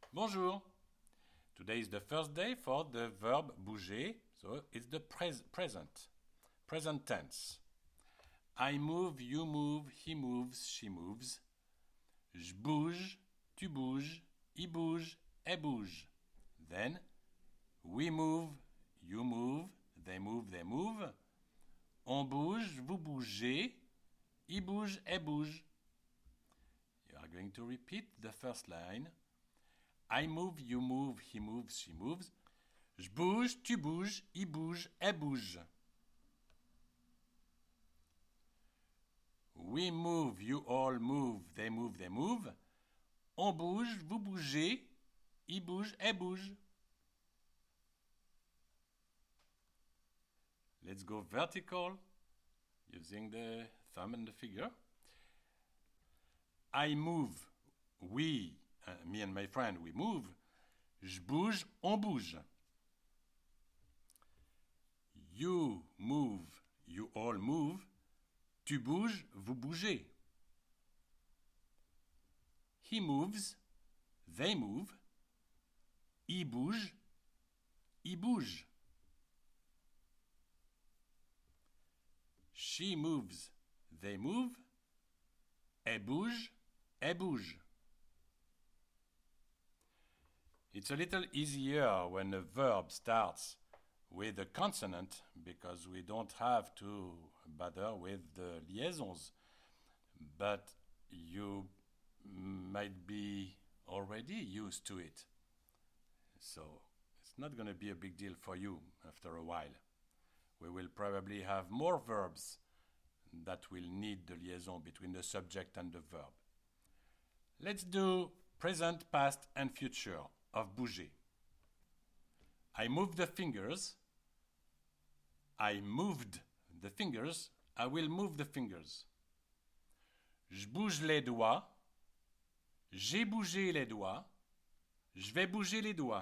Bonjour. Today is the first day for the verb bouger, so it's the present tense. I move, you move, he moves, she moves. Je bouge, tu bouges, il bouge, elle bouge. Then, we move, you move, they move, they move. On bouge, vous bougez, il bouge, elle bouge. You are going to repeat the first line. I move, you move, he moves, she moves. Je bouge, tu bouges, il bouge, elle bouge. We move, you all move, they move, they move. On bouge, vous bougez, il bouge, elle bouge. Let's go vertical using the thumb and the finger. I move, me and my friend, we move. Je bouge, on bouge. You move, you all move. Tu bouges, vous bougez. He moves, they move. Il bouge, il bouge. She moves, they move. Elle bouge, elle bouge. It's a little easier when a verb starts with a consonant because we don't have to bother with the liaisons. But you might be already used to it. So it's not going to be a big deal for you after a while. We will probably have more verbs that will need the liaison between the subject and the verb. Let's do present, past, and future of bouger. I moved the fingers. I moved the fingers. I will move the fingers. Je bouge les doigts. J'ai bougé les doigts. Je vais bouger les doigts.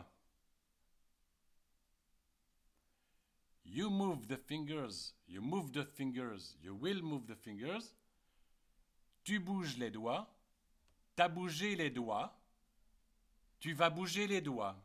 You move the fingers. You move the fingers. You will move the fingers. Tu bouges les doigts. T'as bougé les doigts. Tu vas bouger les doigts.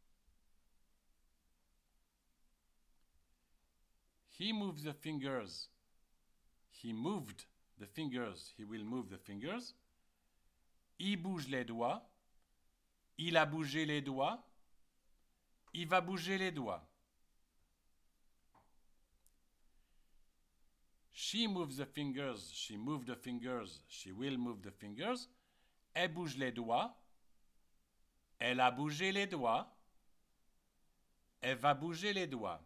He moves the fingers. He moved the fingers. He will move the fingers. Il bouge les doigts. Il a bougé les doigts. Il va bouger les doigts. She moves the fingers. She moved the fingers. She will move the fingers. Elle bouge les doigts. Elle a bougé les doigts. Elle va bouger les doigts.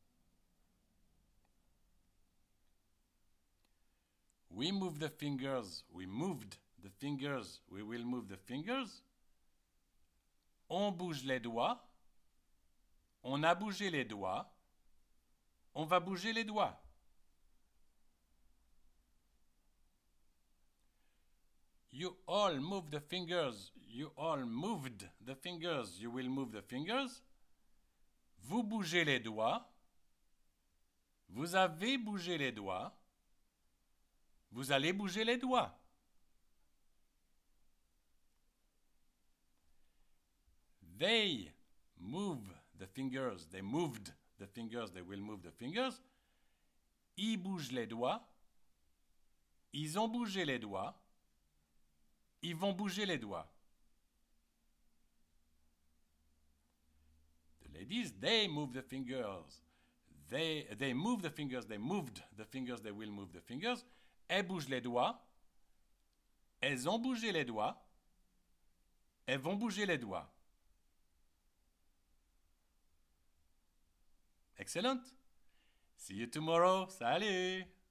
We move the fingers. We moved the fingers. We will move the fingers. On bouge les doigts. On a bougé les doigts. On va bouger les doigts. You all move the fingers. You all moved the fingers. You will move the fingers. Vous bougez les doigts. Vous avez bougé les doigts. Vous allez bouger les doigts. They move the fingers. They moved the fingers. They will move the fingers. Ils bougent les doigts. Ils ont bougé les doigts. Ils vont bouger les doigts. The ladies, they move the fingers. They move the fingers. They moved the fingers. They will move the fingers. Elles bougent les doigts. Elles ont bougé les doigts. Elles vont bouger les doigts. Excellent. See you tomorrow. Salut.